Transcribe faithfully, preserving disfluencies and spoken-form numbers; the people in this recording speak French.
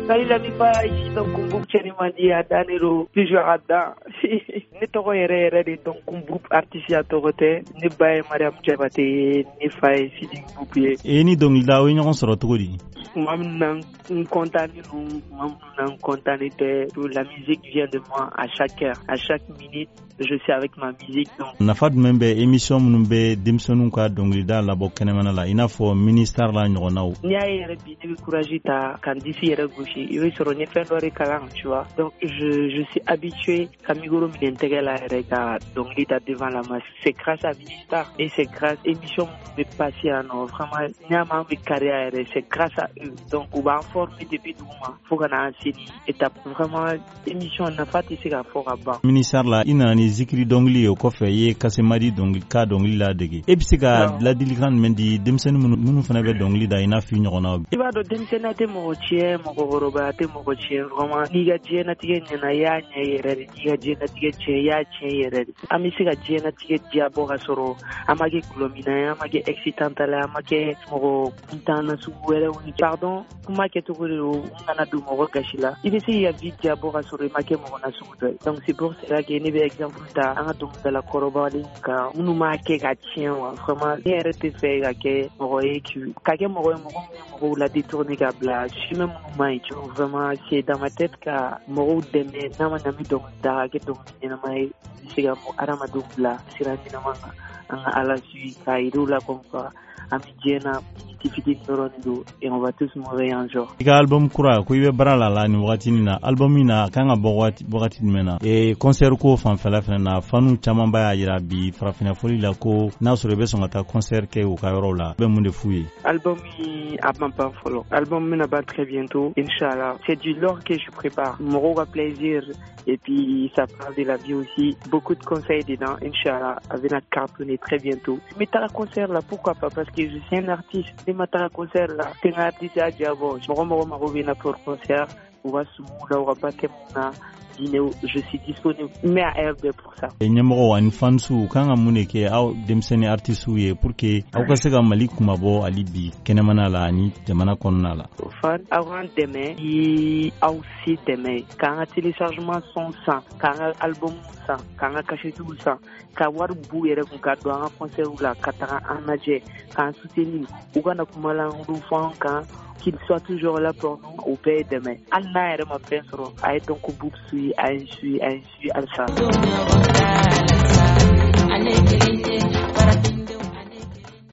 il a mis pas ici donc groupe Tchérimandi à Danero toujours à Dan ne tɔgɔ yɛrɛ yɛrɛ de donc groupe artiste ya tɔgɔ tɛ ne ba ye Mariam Jabate ne fa ye Sidi Boubie e ni dɔnkilida o ye ɲɔgɔn sɔrɔ cogo di tuma min na n kɔntani nu tuma min na n kɔntani tɛ la musique vient de moi à chaque heure à chaque minute je suis avec ma musique donc nafa jumɛn bɛ émission minnu bɛ denmisɛnninw ka dɔnkilida labɔ kɛnɛmana la i n'a fɔ ministère la ɲɔgɔnnaw n'i y'a ye yɛrɛ bi ne bɛ courage ta ka n disi yɛrɛ gosi i bɛ sɔrɔ n ye fɛn dɔ de kalan tu vois donc je je suis habitué ka micro minɛ n tɛgɛ la yɛrɛ ka dɔnkili da devant la masse c'est grâce à Ministar et c'est grâce émission minnu bɛ passer yan nɔ vraiment n'i y'a mɛn an bɛ kariya yɛrɛ c'est grâce à eux donc u b'an former depuis duguma fo ka na an se nin étape vraiment émission nafa tɛ se ka fɔ ka ban. ministère la i nana ni zikiri dɔnkili ye o kɔfɛ i ye kasemadi dɔnkili ka dɔnkili ladege e bɛ se ka ladilikan jumɛn di denmisɛnnin minnu minnu fana bɛ dɔnkili da i n'a fɔ i ɲɔgɔnnaw. i b'a dɔn denmisɛnninya tɛ mɔgɔ tiɲɛ mɔgɔkɔrɔbaya tɛ mɔgɔ tiɲɛ vraiment n'i ka diɲɛlatigɛ ɲɛna i y'a ɲɛ yɛrɛ de n'i ka diɲɛlatigɛ tiɲɛ i y'a tiɲɛ yɛrɛ de an bɛ se ka diɲɛlatigɛ diya bɔ ka sɔrɔ an ma kɛ gulɔmina ye an ma kɛ excitant la an ma kɛ mɔgɔ kuntanna sugu wɛrɛw ni pardon kuma kɛcogo de don n kana don mɔgɔ gasi la i bɛ se k'i ka vie diya bɔ ka sɔrɔ i ma kɛ mɔgɔ na sugu dɔ ye donc c'est pour cela que ne bɛ exemple ta an ka dɔnkilidala kɔrɔbalen kan minnu m'a kɛ ka tiɲɛ wa vraiment ne yɛrɛ tɛ fɛ ka kɛ mɔgɔ ye ka kɛ mɔgɔ ye mɔgɔ min ye mɔgɔw la détourner ka bila chemin minnu ma ɲi tu vois vraiment c'est dans ma tête ka mɔgɔw dɛmɛ n'a ma na min dɔnkilida ka kɛ dɔnkili ɲɛnama ye i bɛ se ka adamadenw bila sira ɲɛnama kan an ka ala suit k'a yir'u la comme quoi an bɛ diɲɛ na fitinin dɔrɔn de don et on va tous mourir un jour. i ka album kura ko i bɛ baara la la nin wagati nin na album min na a kan ka bɔ wagati wagati jumɛn na ee concert ko fanfɛla fana na fanu caman b'a yira bi farafinna foli la ko n'a sɔrɔ i bɛ sɔn ka taa concert kɛ u ka yɔrɔw la bɛ mun de f'u ye. album a ma ban fɔlɔ album bɛna ban très bientôt inchallah c'est du lourd que je prépare mɔgɔw ka plaisir et puis ça parle de la vie aussi beaucoup de conseils dedans inchallah a bɛna cartonner très bientôt mais taga concert là pourquoi pas parce que je suis un artiste ne ma taga concert là t'es un artiste à diabo mɔgɔ mɔgɔ mago bɛ na pour concert u ka sumu la u ka ba kɛ mun na je suis disponible mais à R B pour ça. ɲɛmɔgɔw ani fansu kan ka mun de kɛ aw denmisɛnnin artistes ye pour que aw ka se ka Mali kumabɔ hali bi kɛnɛmana la ani jamana kɔnɔna la. fan aw k'an dɛmɛ i aw si dɛmɛ k'an ka téléchargement son san k'an ka album san k'an ka cachettes san ka wari b'u yɛrɛ kun ka don an ka concert la ka taga an lajɛ k'an soutenir u kana kuma lankolon fɔ an kan qu'il soit toujours là pour nous au pays demain. Allah est ma femme, a été un coup de a un suivi, a un suivi, a ça.